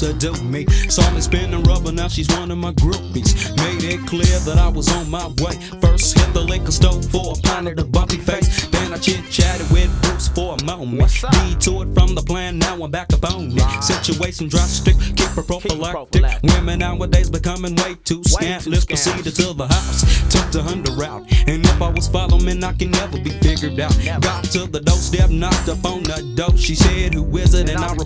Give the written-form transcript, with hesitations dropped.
seduce me. Saw me spinning rubber, now she's one of my groupies. Made it clear that I was on my way. First hit the liquor store for a pint of the bumpy face. Then I chit-chatted with Bruce for a moment. Detoured from the plan, now I'm back up on it. Situation drastic, keep her prophylactic. Women nowadays becoming way too scandalous. Proceeded to the house, took the Honda out. And if I was following, I can never be figured out. Got to the doorstep, knocked up on the door. She said, who is it? And I